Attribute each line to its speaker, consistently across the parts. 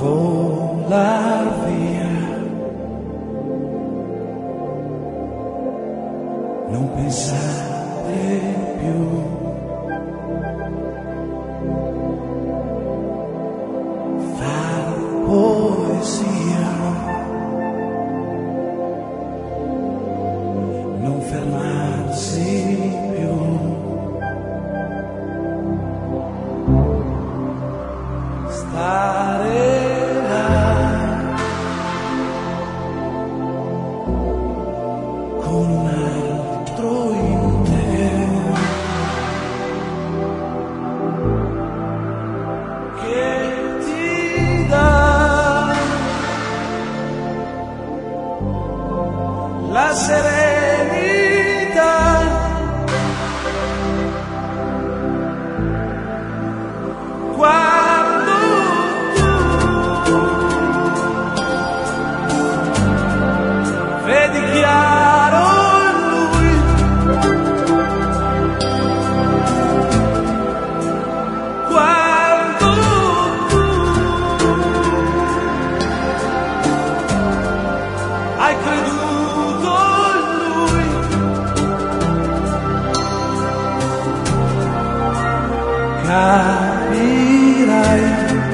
Speaker 1: volar via, non pensare più, far poesia, non fermarsi più, stare là con un altro in te, che ti dà la serenità, quando tu vedi chiaro lui, quando tu hai creduto in lui, capirai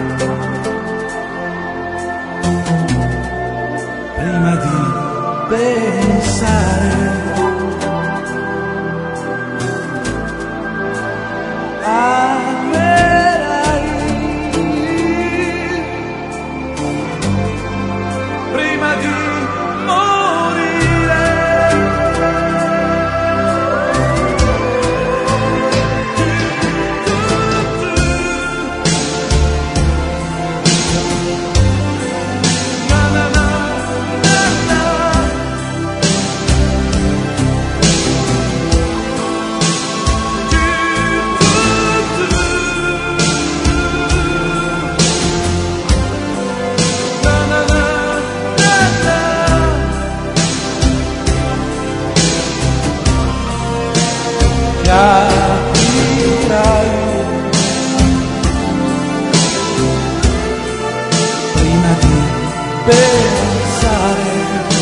Speaker 1: prima di pensare, amerai prima di morire, na na na na na. Capirai prima di pensare,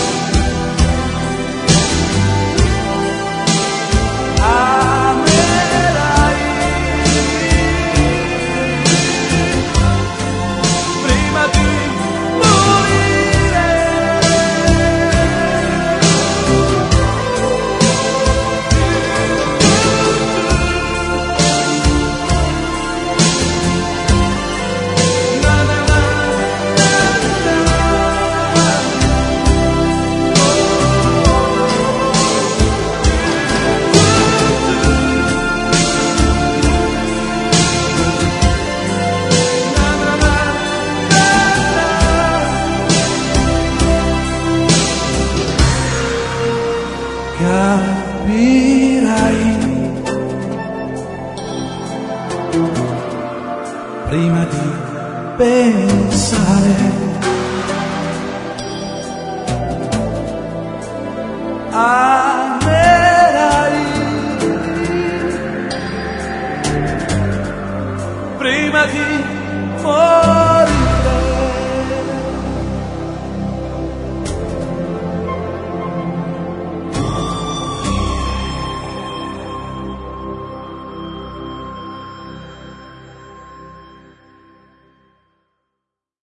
Speaker 1: amerai prima di morire, na na na capirai prima di pensare.